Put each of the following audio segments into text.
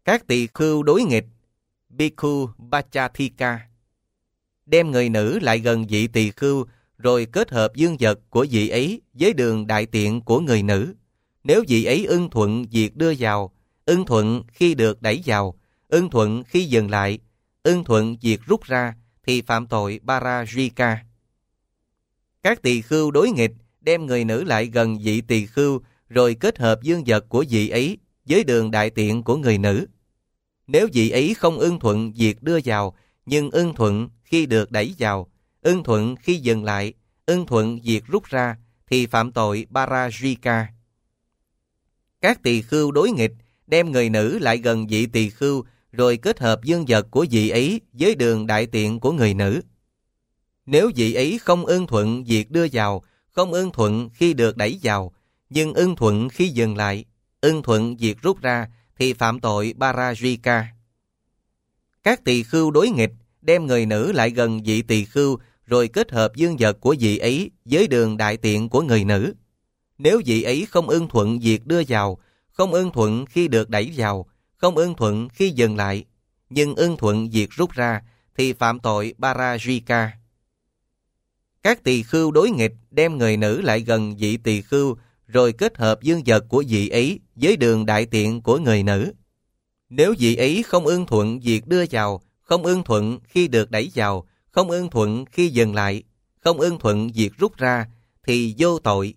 Các tỳ khưu đối nghịch, Bhikkhu Pacchatthika, đem người nữ lại gần vị tỳ khưu rồi kết hợp dương vật của vị ấy với đường đại tiện của người nữ. Nếu vị ấy ưng thuận việc đưa vào, ưng thuận khi được đẩy vào, ưng thuận khi dừng lại, ưng thuận việc rút ra, thì phạm tội Parajika. Các tỳ khưu đối nghịch đem người nữ lại gần vị tỳ khưu rồi kết hợp dương vật của vị ấy với đường đại tiện của người nữ. Nếu vị ấy không ưng thuận việc đưa vào, nhưng ưng thuận khi được đẩy vào, ưng thuận khi dừng lại, ưng thuận việc rút ra, thì phạm tội Parajika. Các tỳ khưu đối nghịch đem người nữ lại gần vị tỳ khưu rồi kết hợp dương vật của vị ấy với đường đại tiện của người nữ. Nếu vị ấy không ưng thuận việc đưa vào, không ưng thuận khi được đẩy vào, nhưng ưng thuận khi dừng lại, ưng thuận việc rút ra, thì phạm tội Parajika. Các tỳ khưu đối nghịch đem người nữ lại gần vị tỳ khưu rồi kết hợp dương vật của vị ấy với đường đại tiện của người nữ. Nếu vị ấy không ưng thuận việc đưa vào, không ưng thuận khi được đẩy vào, không ưng thuận khi dừng lại, nhưng ưng thuận việc rút ra, thì phạm tội Parajika. Các tỳ khưu đối nghịch đem người nữ lại gần vị tỳ khưu rồi kết hợp dương vật của vị ấy với đường đại tiện của người nữ. Nếu vị ấy không ưng thuận việc đưa vào, không ưng thuận khi được đẩy vào, không ưng thuận khi dừng lại, không ưng thuận việc rút ra, thì vô tội.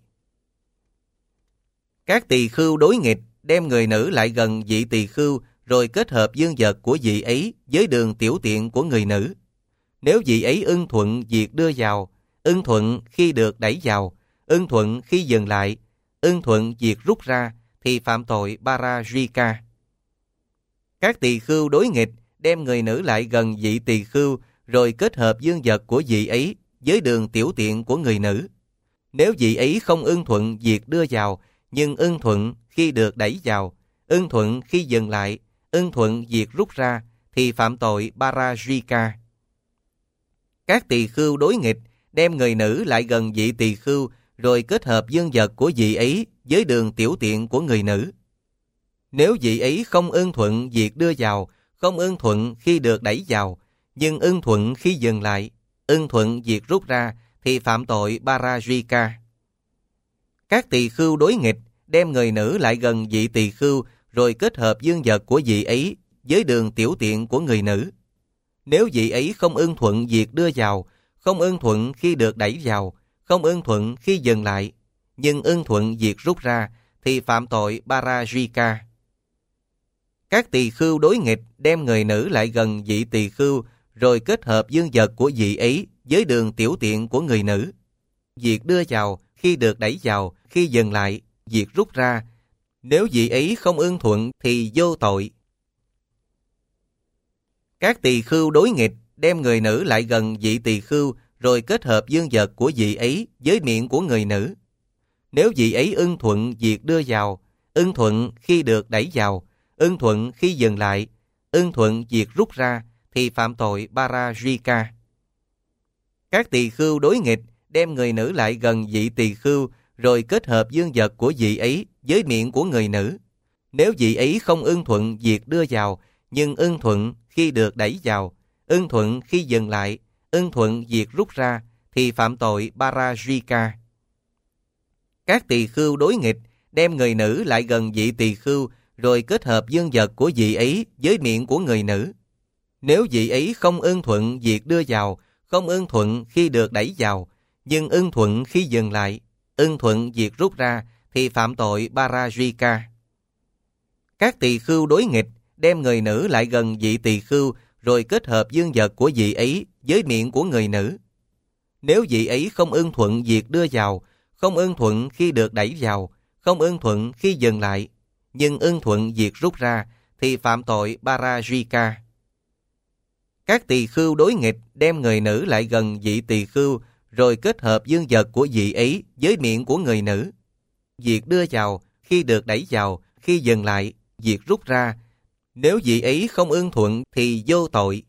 Các tỳ khưu đối nghịch đem người nữ lại gần vị tỳ khưu rồi kết hợp dương vật của vị ấy với đường tiểu tiện của người nữ. Nếu vị ấy ưng thuận việc đưa vào, ưng thuận khi được đẩy vào, ưng thuận khi dừng lại, ưng thuận việc rút ra, thì phạm tội Parajika. Các tỳ khưu đối nghịch đem người nữ lại gần vị tỳ khưu rồi kết hợp dương vật của vị ấy với đường tiểu tiện của người nữ. Nếu vị ấy không ưng thuận việc đưa vào, nhưng ưng thuận khi được đẩy vào, ưng thuận khi dừng lại, ưng thuận việc rút ra, thì phạm tội Parajika. Các tỳ khưu đối nghịch đem người nữ lại gần vị tỳ khưu rồi kết hợp dương vật của vị ấy với đường tiểu tiện của người nữ. Nếu vị ấy không ưng thuận việc đưa vào, không ưng thuận khi được đẩy vào, nhưng ưng thuận khi dừng lại, ưng thuận việc rút ra, thì phạm tội Parajika. Các tỳ khưu đối nghịch đem người nữ lại gần vị tỳ khưu rồi kết hợp dương vật của vị ấy với đường tiểu tiện của người nữ. Nếu vị ấy không ưng thuận việc đưa vào, không ưng thuận khi được đẩy vào, không ưng thuận khi dừng lại, nhưng ưng thuận việc rút ra, thì phạm tội Parajika. Các tỳ khưu đối nghịch đem người nữ lại gần vị tỳ khưu rồi kết hợp dương vật của vị ấy với đường tiểu tiện của người nữ. Việc đưa vào, khi được đẩy vào, khi dừng lại, việc rút ra, nếu vị ấy không ưng thuận thì vô tội. Các tỳ khưu đối nghịch đem người nữ lại gần vị tỳ khưu rồi kết hợp dương vật của vị ấy với miệng của người nữ. Nếu vị ấy ưng thuận việc đưa vào, ưng thuận khi được đẩy vào, ưng thuận khi dừng lại, ưng thuận việc rút ra, thì phạm tội Parajika. Các tỳ khưu đối nghịch đem người nữ lại gần vị tỳ khưu rồi kết hợp dương vật của vị ấy với miệng của người nữ. Nếu vị ấy không ưng thuận việc đưa vào, nhưng ưng thuận khi được đẩy vào, ưng thuận khi dừng lại, ưng thuận việc rút ra, thì phạm tội Parajika. Các tỳ khưu đối nghịch đem người nữ lại gần vị tỳ khưu rồi kết hợp dương vật của vị ấy với miệng của người nữ. Nếu vị ấy không ưng thuận việc đưa vào, không ưng thuận khi được đẩy vào, nhưng ưng thuận khi dừng lại, ưng thuận việc rút ra, thì phạm tội Parajika. Các tỳ khưu đối nghịch đem người nữ lại gần vị tỳ khưu rồi kết hợp dương vật của vị ấy với miệng của người nữ. Nếu vị ấy không ưng thuận việc đưa vào, không ưng thuận khi được đẩy vào, không ưng thuận khi dừng lại, nhưng ưng thuận việc rút ra, thì phạm tội Parajika. Các tỳ khưu đối nghịch đem người nữ lại gần vị tỳ khưu rồi kết hợp dương vật của vị ấy với miệng của người nữ. Việc đưa vào, khi được đẩy vào, khi dừng lại, việc rút ra, nếu vị ấy không ưng thuận thì vô tội.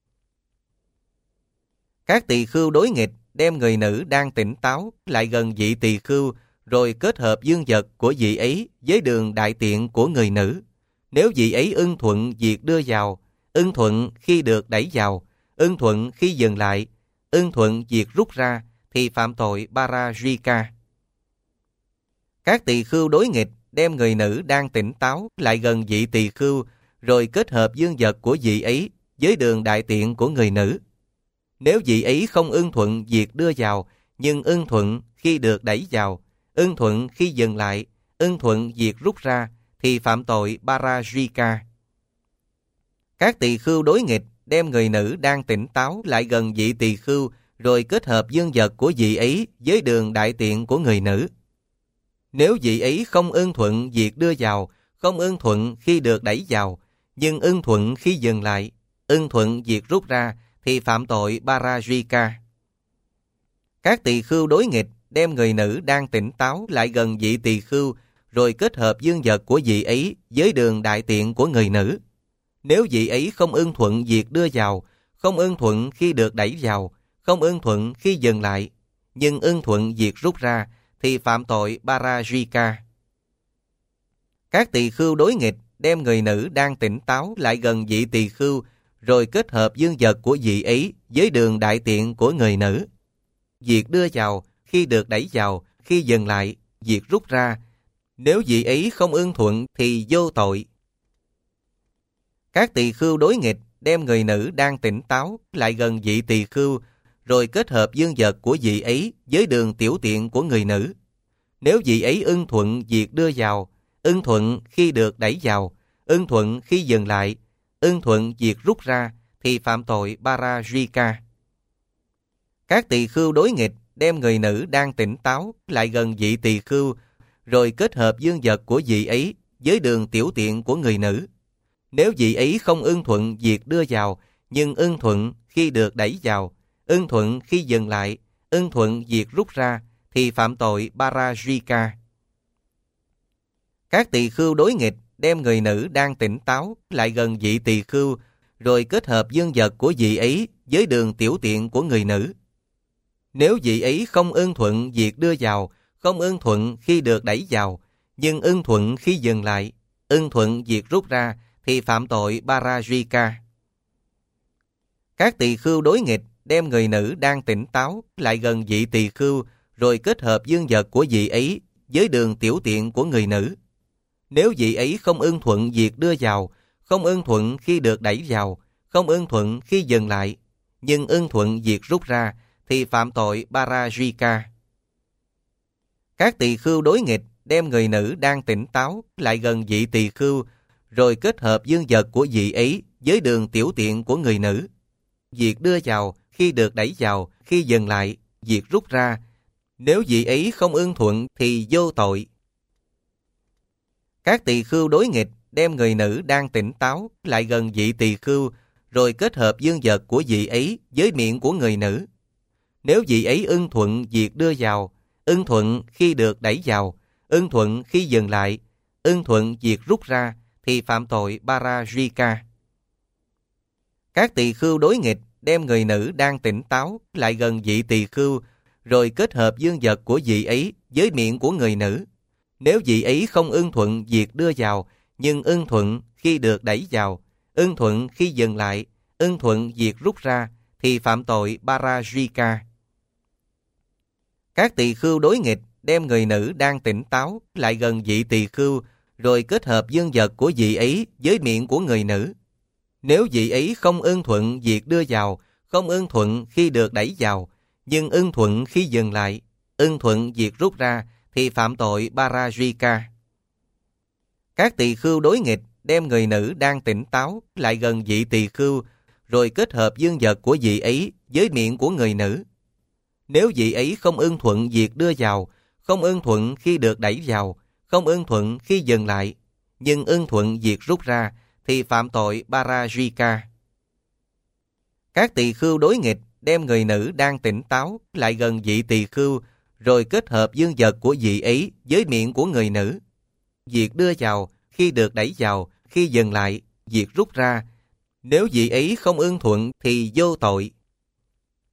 Các tỳ khưu đối nghịch đem người nữ đang tỉnh táo lại gần vị tỳ khưu rồi kết hợp dương vật của vị ấy với đường đại tiện của người nữ. Nếu vị ấy ưng thuận việc đưa vào, ưng thuận khi được đẩy vào, ưng thuận khi dừng lại, ưng thuận việc rút ra, thì phạm tội Parajika. Các tỳ khưu đối nghịch đem người nữ đang tỉnh táo lại gần vị tỳ khưu, rồi kết hợp dương vật của vị ấy với đường đại tiện của người nữ. Nếu vị ấy không ưng thuận việc đưa vào, nhưng ưng thuận khi được đẩy vào, ưng thuận khi dừng lại, ưng thuận việc rút ra, thì phạm tội Parajika. Các tỳ khưu đối nghịch đem người nữ đang tỉnh táo lại gần vị tỳ khưu, rồi kết hợp dương vật của vị ấy với đường đại tiện của người nữ. Nếu vị ấy không ưng thuận việc đưa vào, không ưng thuận khi được đẩy vào, nhưng ưng thuận khi dừng lại, ưng thuận việc rút ra, thì phạm tội Parajika. Các tỳ khưu đối nghịch đem người nữ đang tỉnh táo lại gần vị tỳ khưu, rồi kết hợp dương vật của vị ấy với đường đại tiện của người nữ. Nếu vị ấy không ưng thuận việc đưa vào, không ưng thuận khi được đẩy vào, không ưng thuận khi dừng lại, nhưng ưng thuận việc rút ra, thì phạm tội Parajika. Các tỳ khưu đối nghịch đem người nữ đang tỉnh táo lại gần vị tỳ khưu, rồi kết hợp dương vật của vị ấy với đường đại tiện của người nữ. Việc đưa vào, khi được đẩy vào, khi dừng lại, việc rút ra, nếu vị ấy không ưng thuận thì vô tội. Các tỳ khưu đối nghịch đem người nữ đang tỉnh táo lại gần vị tỳ khưu, rồi kết hợp dương vật của vị ấy với đường tiểu tiện của người nữ. Nếu vị ấy ưng thuận việc đưa vào, ưng thuận khi được đẩy vào, ưng thuận khi dừng lại, ưng thuận việc rút ra, thì phạm tội Parajika. Các tỳ khưu đối nghịch đem người nữ đang tỉnh táo lại gần vị tỳ khưu, rồi kết hợp dương vật của vị ấy với đường tiểu tiện của người nữ. Nếu vị ấy không ưng thuận việc đưa vào, nhưng ưng thuận khi được đẩy vào, ưng thuận khi dừng lại, ưng thuận việc rút ra, thì phạm tội Parajika. Các tỳ khưu đối nghịch đem người nữ đang tỉnh táo lại gần vị tỳ khưu, rồi kết hợp dương vật của vị ấy với đường tiểu tiện của người nữ. Nếu vị ấy không ưng thuận việc đưa vào, không ưng thuận khi được đẩy vào, nhưng ưng thuận khi dừng lại, ưng thuận việc rút ra, thì phạm tội Parajika. Các tỳ khưu đối nghịch đem người nữ đang tỉnh táo lại gần vị tỳ khưu, rồi kết hợp dương vật của vị ấy với đường tiểu tiện của người nữ. Nếu vị ấy không ưng thuận việc đưa vào, không ưng thuận khi được đẩy vào, không ưng thuận khi dừng lại, nhưng ưng thuận việc rút ra, thì phạm tội Parajika. Các tỳ khưu đối nghịch đem người nữ đang tỉnh táo lại gần vị tỳ khưu, rồi kết hợp dương vật của vị ấy với đường tiểu tiện của người nữ. Việc đưa vào, khi được đẩy vào, khi dừng lại, việc rút ra, nếu vị ấy không ưng thuận thì vô tội. Các tỳ khưu đối nghịch đem người nữ đang tỉnh táo lại gần vị tỳ khưu, rồi kết hợp dương vật của vị ấy với miệng của người nữ. Nếu vị ấy ưng thuận việc đưa vào, ưng thuận khi được đẩy vào, ưng thuận khi dừng lại, ưng thuận việc rút ra, thì phạm tội Parajika. Các tỳ khưu đối nghịch đem người nữ đang tỉnh táo lại gần vị tỳ khưu, rồi kết hợp dương vật của vị ấy với miệng của người nữ. Nếu vị ấy không ưng thuận việc đưa vào, nhưng ưng thuận khi được đẩy vào, ưng thuận khi dừng lại, ưng thuận việc rút ra, thì phạm tội Parajika. Các tỳ khưu đối nghịch đem người nữ đang tỉnh táo lại gần vị tỳ khưu, rồi kết hợp dương vật của vị ấy với miệng của người nữ. Nếu vị ấy không ưng thuận việc đưa vào, không ưng thuận khi được đẩy vào, nhưng ưng thuận khi dừng lại, ưng thuận việc rút ra, thì phạm tội Parajika. Các tỳ khưu đối nghịch đem người nữ đang tỉnh táo lại gần vị tỳ khưu, rồi kết hợp dương vật của vị ấy với miệng của người nữ. Nếu vị ấy không ưng thuận việc đưa vào, không ưng thuận khi được đẩy vào, không ưng thuận khi dừng lại, nhưng ưng thuận việc rút ra, thì phạm tội Parajika. Các tỳ khưu đối nghịch đem người nữ đang tỉnh táo lại gần vị tỳ khưu, rồi kết hợp dương vật của vị ấy với miệng của người nữ. Việc đưa vào, khi được đẩy vào, khi dừng lại, việc rút ra, nếu vị ấy không ưng thuận thì vô tội.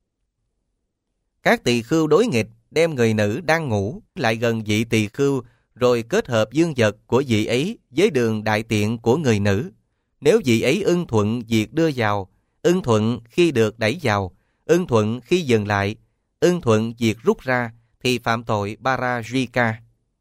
Các tỳ khưu đối nghịch đem người nữ đang ngủ lại gần vị tỳ khưu, rồi kết hợp dương vật của vị ấy với đường đại tiện của người nữ. Nếu vị ấy ưng thuận việc đưa vào, ưng thuận khi được đẩy vào, ưng thuận khi dừng lại, ưng thuận việc rút ra, thì phạm tội Parajika.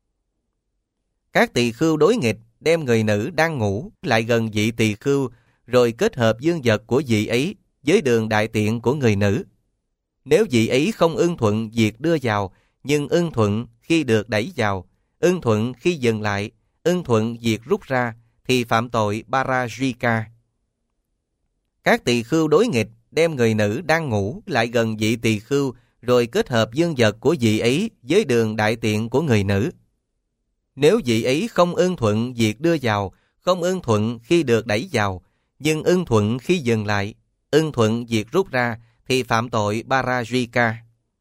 Các tỳ khưu đối nghịch đem người nữ đang ngủ lại gần vị tỳ khưu, rồi kết hợp dương vật của vị ấy với đường đại tiện của người nữ. Nếu vị ấy không ưng thuận việc đưa vào, nhưng ưng thuận khi được đẩy vào, ưng thuận khi dừng lại, ưng thuận việc rút ra, thì phạm tội Parajika. Các tỳ khưu đối nghịch đem người nữ đang ngủ lại gần vị tỳ khưu, rồi kết hợp dương vật của vị ấy với đường đại tiện của người nữ. Nếu vị ấy không ưng thuận việc đưa vào, không ưng thuận khi được đẩy vào, nhưng ưng thuận khi dừng lại, ưng thuận việc rút ra, thì phạm tội Parajika.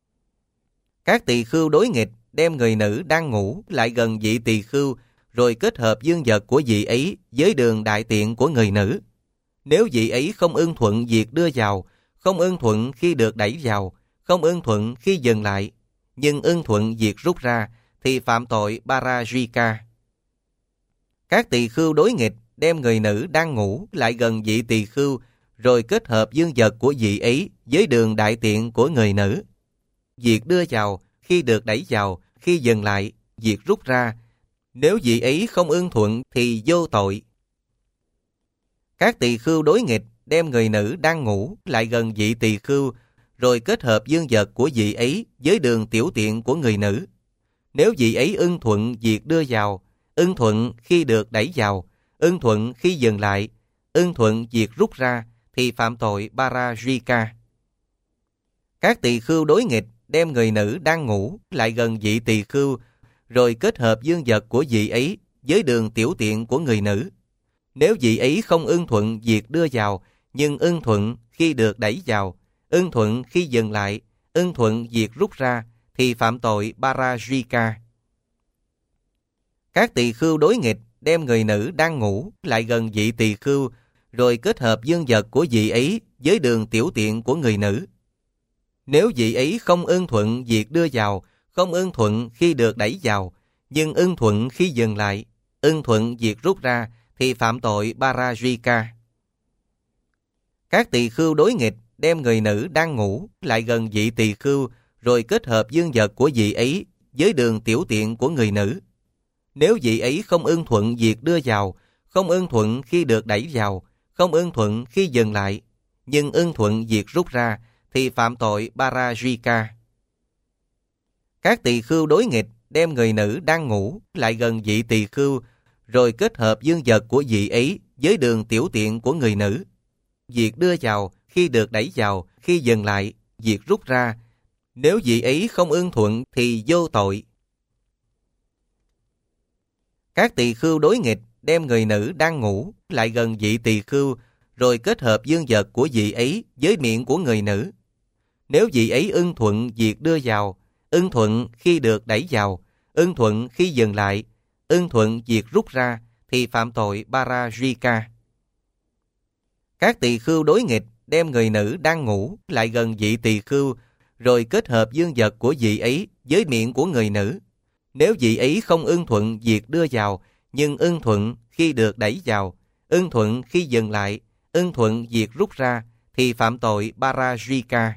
Các tỳ khưu đối nghịch đem người nữ đang ngủ lại gần vị tỳ khưu, rồi kết hợp dương vật của vị ấy với đường đại tiện của người nữ. Nếu vị ấy không ưng thuận việc đưa vào, không ưng thuận khi được đẩy vào, không ưng thuận khi dừng lại, nhưng ưng thuận việc rút ra, thì phạm tội Parajika. Các tỳ khưu đối nghịch đem người nữ đang ngủ lại gần vị tỳ khưu, rồi kết hợp dương vật của vị ấy với đường đại tiện của người nữ. Việc đưa vào, khi được đẩy vào, khi dừng lại, việc rút ra, nếu vị ấy không ưng thuận thì vô tội. Các tỳ khưu đối nghịch đem người nữ đang ngủ lại gần vị tỳ khưu, rồi kết hợp dương vật của vị ấy với đường tiểu tiện của người nữ. Nếu vị ấy ưng thuận việc đưa vào, ưng thuận khi được đẩy vào, ưng thuận khi dừng lại, ưng thuận việc rút ra, thì phạm tội Parajika. Các tỳ khưu đối nghịch đem người nữ đang ngủ lại gần vị tỳ khưu, rồi kết hợp dương vật của vị ấy với đường tiểu tiện của người nữ. Nếu vị ấy không ưng thuận việc đưa vào, nhưng ưng thuận khi được đẩy vào, ưng thuận khi dừng lại, ưng thuận việc rút ra, thì phạm tội Parajika. Các tỳ khưu đối nghịch đem người nữ đang ngủ lại gần vị tỳ khưu, rồi kết hợp dương vật của vị ấy với đường tiểu tiện của người nữ. Nếu vị ấy không ưng thuận việc đưa vào, không ưng thuận khi được đẩy vào, nhưng ưng thuận khi dừng lại, ưng thuận việc rút ra, thì phạm tội Parajika. Các tỳ khưu đối nghịch đem người nữ đang ngủ lại gần vị tỳ khưu, rồi kết hợp dương vật của vị ấy với đường tiểu tiện của người nữ. Nếu vị ấy không ưng thuận việc đưa vào, không ưng thuận khi được đẩy vào, không ưng thuận khi dừng lại, nhưng ưng thuận việc rút ra, thì phạm tội Parajika. Các tỳ khưu đối nghịch đem người nữ đang ngủ lại gần vị tỳ khưu, rồi kết hợp dương vật của vị ấy với đường tiểu tiện của người nữ. Việc đưa vào, khi được đẩy vào, khi dừng lại, việc rút ra, nếu vị ấy không ưng thuận thì vô tội. Các tỳ khưu đối nghịch đem người nữ đang ngủ lại gần vị tỳ khưu, rồi kết hợp dương vật của vị ấy với miệng của người nữ. Nếu vị ấy ưng thuận việc đưa vào, ưng thuận khi được đẩy vào, ưng thuận khi dừng lại, ưng thuận việc rút ra, thì phạm tội Parajika. Các tỳ khưu đối nghịch đem người nữ đang ngủ lại gần vị tỳ khưu, rồi kết hợp dương vật của vị ấy với miệng của người nữ. Nếu vị ấy không ưng thuận việc đưa vào, nhưng ưng thuận khi được đẩy vào, ưng thuận khi dừng lại, ưng thuận việc rút ra, thì phạm tội Parajika.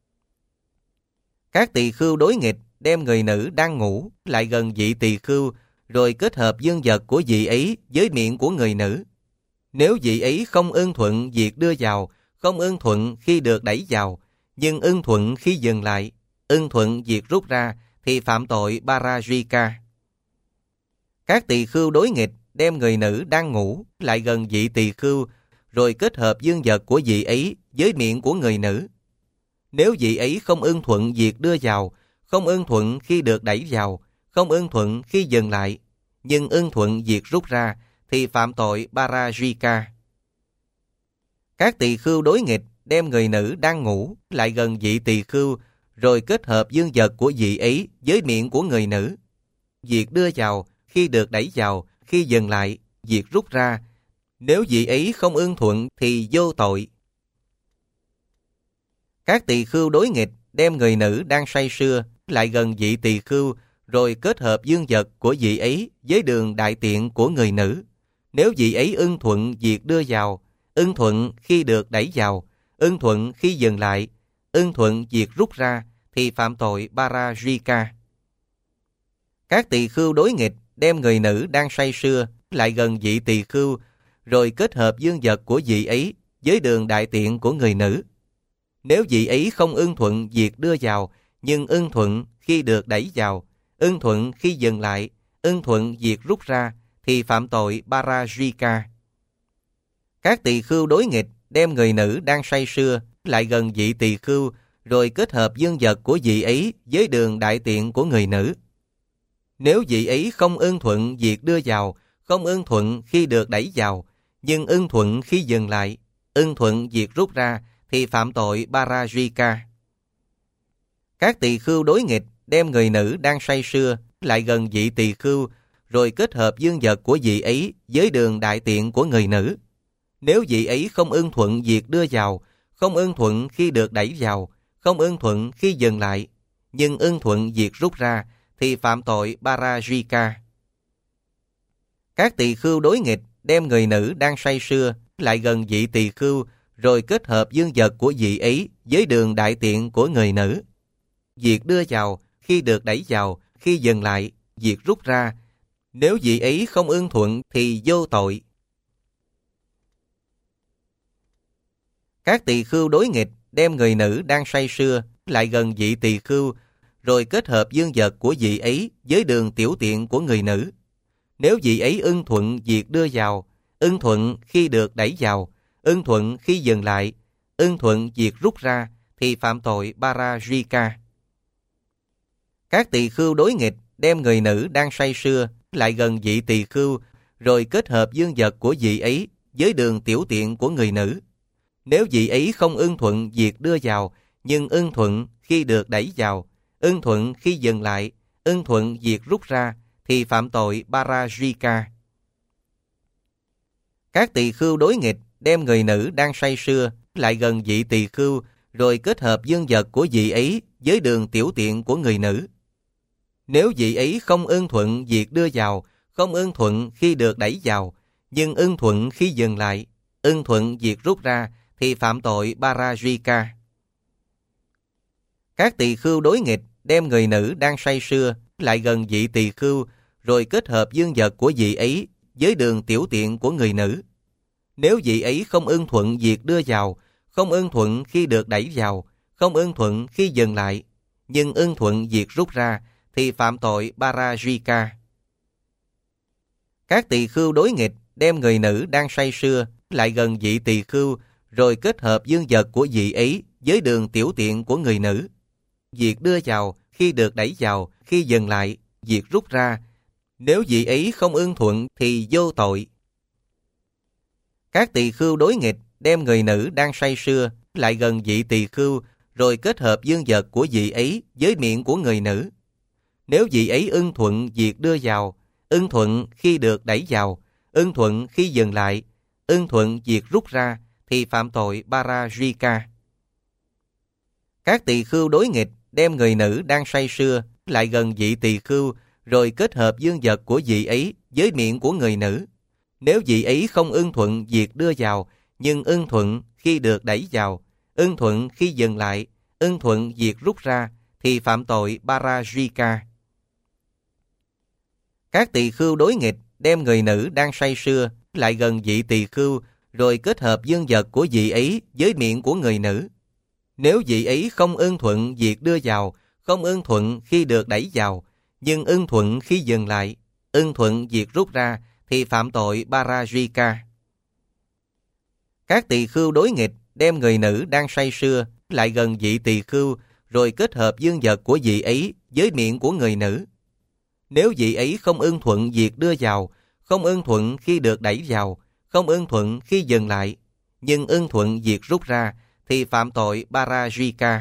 Các tỳ khưu đối nghịch đem người nữ đang ngủ lại gần vị tỳ khưu, rồi kết hợp dương vật của vị ấy với miệng của người nữ. Nếu vị ấy không ưng thuận việc đưa vào, không ưng thuận khi được đẩy vào, nhưng ưng thuận khi dừng lại, ưng thuận việc rút ra, thì phạm tội Parajika. Các tỳ khưu đối nghịch đem người nữ đang ngủ lại gần vị tỳ khưu, rồi kết hợp dương vật của vị ấy với miệng của người nữ. Nếu vị ấy không ưng thuận việc đưa vào, không ưng thuận khi được đẩy vào, không ưng thuận khi dừng lại, nhưng ưng thuận việc rút ra, thì phạm tội Parajika. Các tỳ khưu đối nghịch đem người nữ đang ngủ lại gần vị tỳ khưu, rồi kết hợp dương vật của vị ấy với miệng của người nữ. Việc đưa vào, khi được đẩy vào, khi dừng lại, việc rút ra, nếu vị ấy không ưng thuận thì vô tội. Các tỳ khưu đối nghịch đem người nữ đang say sưa lại gần vị tỳ khưu, rồi kết hợp dương vật của vị ấy với đường đại tiện của người nữ. Nếu vị ấy ưng thuận việc đưa vào, ưng thuận khi được đẩy vào, ưng thuận khi dừng lại, ưng thuận việc rút ra, thì phạm tội Parajika. Các tỳ khưu đối nghịch đem người nữ đang say sưa lại gần vị tỳ khưu, rồi kết hợp dương vật của vị ấy với đường đại tiện của người nữ. Nếu vị ấy không ưng thuận việc đưa vào, nhưng ưng thuận khi được đẩy vào, ưng thuận khi dừng lại, ưng thuận việc rút ra, thì phạm tội Parajika. Các tỳ khưu đối nghịch đem người nữ đang say sưa lại gần vị tỳ khưu, rồi kết hợp dương vật của vị ấy với đường đại tiện của người nữ. Nếu vị ấy không ưng thuận việc đưa vào, không ưng thuận khi được đẩy vào, nhưng ưng thuận khi dừng lại, ưng thuận việc rút ra, thì phạm tội Parajika. Các tỳ khưu đối nghịch đem người nữ đang say sưa lại gần vị tỳ khưu, rồi kết hợp dương vật của vị ấy với đường đại tiện của người nữ. Nếu vị ấy không ưng thuận việc đưa vào, không ưng thuận khi được đẩy vào, không ưng thuận khi dừng lại, nhưng ưng thuận việc rút ra, thì phạm tội Parajika. Các tỳ khưu đối nghịch đem người nữ đang say sưa lại gần vị tỳ khưu, rồi kết hợp dương vật của vị ấy với đường đại tiện của người nữ. Việc đưa vào, khi được đẩy vào, khi dừng lại, việc rút ra, nếu vị ấy không ưng thuận thì vô tội. Các tỳ khưu đối nghịch đem người nữ đang say sưa lại gần vị tỳ khưu, rồi kết hợp dương vật của vị ấy với đường tiểu tiện của người nữ. Nếu vị ấy ưng thuận việc đưa vào, ưng thuận khi được đẩy vào, ưng thuận khi dừng lại, ưng thuận việc rút ra, thì phạm tội Parajika. Các tỳ khưu đối nghịch đem người nữ đang say sưa lại gần vị tỳ khưu, rồi kết hợp dương vật của vị ấy với đường tiểu tiện của người nữ. Nếu vị ấy không ưng thuận việc đưa vào, nhưng ưng thuận khi được đẩy vào, ưng thuận khi dừng lại, ưng thuận việc rút ra, thì phạm tội Parajika. Các tỳ khưu đối nghịch đem người nữ đang say sưa lại gần vị tỳ khưu, rồi kết hợp dương vật của vị ấy với đường tiểu tiện của người nữ. Nếu vị ấy không ưng thuận việc đưa vào, không ưng thuận khi được đẩy vào, nhưng ưng thuận khi dừng lại, ưng thuận việc rút ra, thì phạm tội Parajika. Các tỳ khưu đối nghịch đem người nữ đang say sưa lại gần vị tỳ khưu, rồi kết hợp dương vật của vị ấy với đường tiểu tiện của người nữ. Nếu vị ấy không ưng thuận việc đưa vào, không ưng thuận khi được đẩy vào, không ưng thuận khi dừng lại, nhưng ưng thuận việc rút ra, thì phạm tội Parajika. Các tỳ khưu đối nghịch đem người nữ đang say sưa lại gần vị tỳ khưu, rồi kết hợp dương vật của vị ấy với đường tiểu tiện của người nữ. Việc đưa vào, khi được đẩy vào, khi dừng lại, việc rút ra, nếu vị ấy không ưng thuận thì vô tội. Các tỳ khưu đối nghịch đem người nữ đang say sưa lại gần vị tỳ khưu, rồi kết hợp dương vật của vị ấy với miệng của người nữ. Nếu vị ấy ưng thuận việc đưa vào, ưng thuận khi được đẩy vào, ưng thuận khi dừng lại, ưng thuận việc rút ra, thì phạm tội Parajika. Các tỳ khưu đối nghịch đem người nữ đang say sưa lại gần vị tỳ khưu, rồi kết hợp dương vật của vị ấy với miệng của người nữ. Nếu vị ấy không ưng thuận việc đưa vào, nhưng ưng thuận khi được đẩy vào, ưng thuận khi dừng lại, ưng thuận việc rút ra, thì phạm tội Parajika. Các tỳ khưu đối nghịch đem người nữ đang say sưa lại gần vị tỳ khưu, rồi kết hợp dương vật của vị ấy với miệng của người nữ. Nếu vị ấy không ưng thuận việc đưa vào, không ưng thuận khi được đẩy vào, nhưng ưng thuận khi dừng lại, ưng thuận việc rút ra, thì phạm tội Parajika. Các tỳ khưu đối nghịch đem người nữ đang say sưa lại gần vị tỳ khưu, rồi kết hợp dương vật của vị ấy với miệng của người nữ. Nếu vị ấy không ưng thuận việc đưa vào, không ưng thuận khi được đẩy vào, không ưng thuận khi dừng lại, nhưng ưng thuận việc rút ra, thì phạm tội Parajika.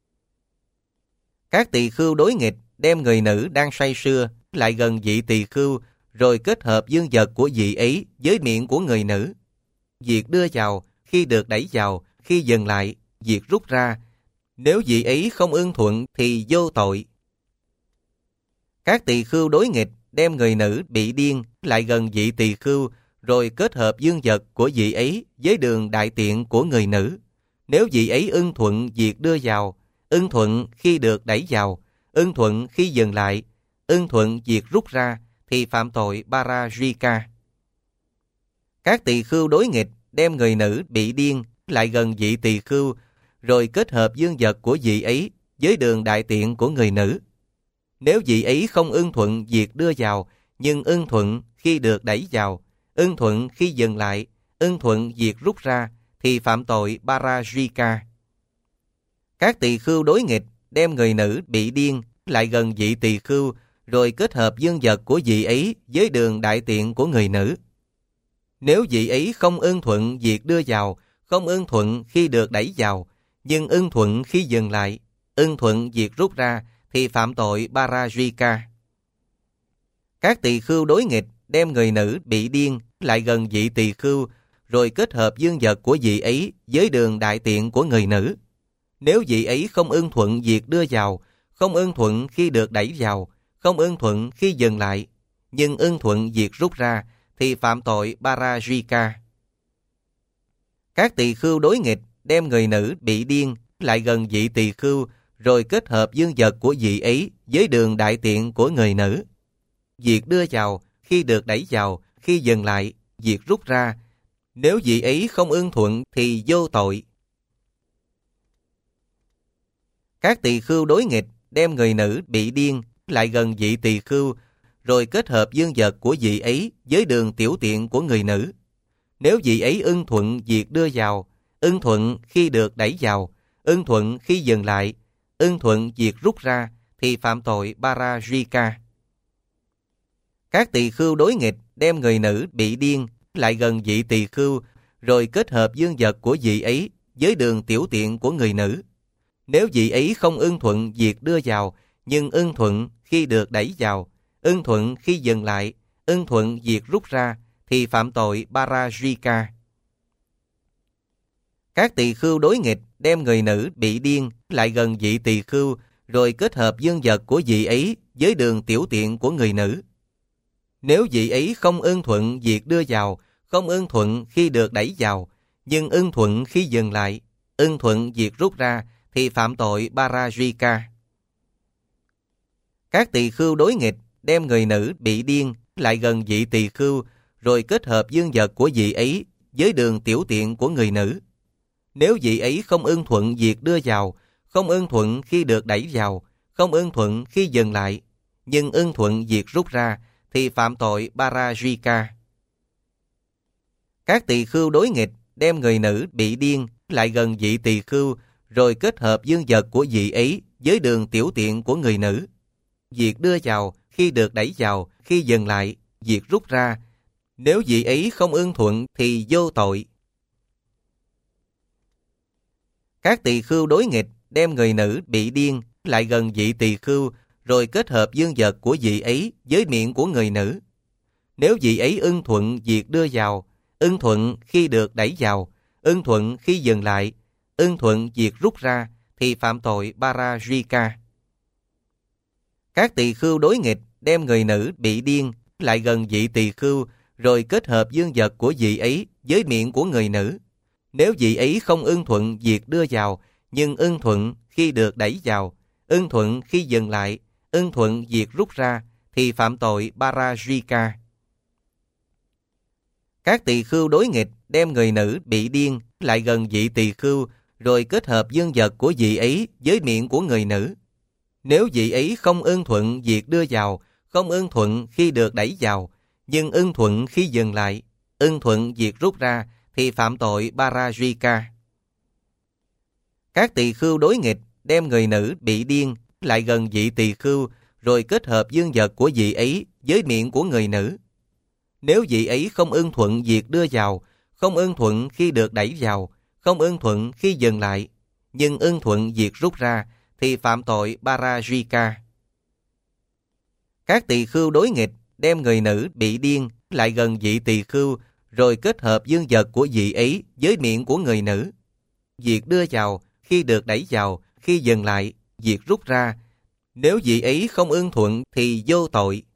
Các tỳ khưu đối nghịch đem người nữ đang say sưa lại gần vị tỳ khưu, rồi kết hợp dương vật của vị ấy với miệng của người nữ. Việc đưa vào, khi được đẩy vào, khi dừng lại, việc rút ra, nếu vị ấy không ưng thuận thì vô tội. Các tỳ khưu đối nghịch đem người nữ bị điên lại gần vị tỳ khưu, rồi kết hợp dương vật của vị ấy với đường đại tiện của người nữ. Nếu vị ấy ưng thuận việc đưa vào, ưng thuận khi được đẩy vào, ưng thuận khi dừng lại, ưng thuận việc rút ra, thì phạm tội Parajika. Các tỳ khưu đối nghịch đem người nữ bị điên lại gần vị tỳ khưu, rồi kết hợp dương vật của vị ấy với đường đại tiện của người nữ. Nếu vị ấy không ưng thuận việc đưa vào, nhưng ưng thuận khi được đẩy vào, ưng thuận khi dừng lại, ưng thuận việc rút ra, thì phạm tội Parajika. Các tỳ khưu đối nghịch đem người nữ bị điên lại gần vị tỳ khưu, rồi kết hợp dương vật của vị ấy với đường đại tiện của người nữ. Nếu vị ấy không ưng thuận việc đưa vào, không ưng thuận khi được đẩy vào, nhưng ưng thuận khi dừng lại, ưng thuận việc rút ra, thì phạm tội Parajika. Các tỳ khưu đối nghịch đem người nữ bị điên lại gần vị tỳ khưu, rồi kết hợp dương vật của vị ấy với đường đại tiện của người nữ. Nếu vị ấy không ưng thuận việc đưa vào, không ưng thuận khi được đẩy vào, không ưng thuận khi dừng lại, nhưng ưng thuận việc rút ra, thì phạm tội Parajika. Các tỳ khưu đối nghịch đem người nữ bị điên lại gần vị tỳ khưu, rồi kết hợp dương vật của vị ấy với đường đại tiện của người nữ. Việc đưa vào, khi được đẩy vào, khi dừng lại, việc rút ra, nếu vị ấy không ưng thuận thì vô tội. Các tỳ khưu đối nghịch đem người nữ bị điên lại gần vị tỳ khưu, rồi kết hợp dương vật của vị ấy với đường tiểu tiện của người nữ. Nếu vị ấy ưng thuận việc đưa vào, ưng thuận khi được đẩy vào, ưng thuận khi dừng lại, ưng thuận việc rút ra, thì phạm tội Parajika. Các tỳ khưu đối nghịch đem người nữ bị điên lại gần vị tỳ khưu, rồi kết hợp dương vật của vị ấy với đường tiểu tiện của người nữ. Nếu vị ấy không ưng thuận việc đưa vào, nhưng ưng thuận khi được đẩy vào, ưng thuận khi dừng lại, ưng thuận việc rút ra, thì phạm tội Parajika. Các tỳ khưu đối nghịch đem người nữ bị điên lại gần vị tỳ khưu, rồi kết hợp dương vật của vị ấy với đường tiểu tiện của người nữ. Nếu vị ấy không ưng thuận việc đưa vào, không ưng thuận khi được đẩy vào, nhưng ưng thuận khi dừng lại, ưng thuận việc rút ra, thì phạm tội Parajika. Các tỳ khưu đối nghịch đem người nữ bị điên lại gần vị tỳ khưu, rồi kết hợp dương vật của vị ấy với đường tiểu tiện của người nữ. Nếu vị ấy không ưng thuận việc đưa vào, không ưng thuận khi được đẩy vào, không ưng thuận khi dừng lại, nhưng ưng thuận việc rút ra, thì phạm tội Parajika. Các tỳ khưu đối nghịch đem người nữ bị điên lại gần vị tỳ khưu, rồi kết hợp dương vật của vị ấy với đường tiểu tiện của người nữ. Việc đưa vào, khi được đẩy vào, khi dừng lại, việc rút ra, nếu vị ấy không ưng thuận thì vô tội. Các tỳ khưu đối nghịch đem người nữ bị điên lại gần vị tỳ khưu, rồi kết hợp dương vật của vị ấy với miệng của người nữ. Nếu vị ấy ưng thuận việc đưa vào, ưng thuận khi được đẩy vào, ưng thuận khi dừng lại, ưng thuận việc rút ra, thì phạm tội Parajika. Các tỳ khưu đối nghịch đem người nữ bị điên lại gần vị tỳ khưu, rồi kết hợp dương vật của vị ấy với miệng của người nữ. Nếu vị ấy không ưng thuận việc đưa vào, nhưng ưng thuận khi được đẩy vào, ưng thuận khi dừng lại, ưng thuận việc rút ra, thì phạm tội Parajika. Các tỳ khưu đối nghịch đem người nữ bị điên lại gần vị tỳ khưu, rồi kết hợp dương vật của vị ấy với miệng của người nữ. Nếu vị ấy không ưng thuận việc đưa vào, không ưng thuận khi được đẩy vào, nhưng ưng thuận khi dừng lại, ưng thuận việc rút ra, thì phạm tội Parajika. Các tỳ khưu đối nghịch đem người nữ bị điên lại gần vị tỳ khưu, rồi kết hợp dương vật của vị ấy với miệng của người nữ. Nếu vị ấy không ưng thuận việc đưa vào, không ưng thuận khi được đẩy vào, không ưng thuận khi dừng lại, nhưng ưng thuận việc rút ra, thì phạm tội Parajika. Các tỳ khưu đối nghịch đem người nữ bị điên lại gần vị tỳ khưu, rồi kết hợp dương vật của vị ấy với miệng của người nữ. Việc đưa vào, khi được đẩy vào, khi dừng lại, việc rút ra, Nếu vị ấy không ưng thuận thì vô tội.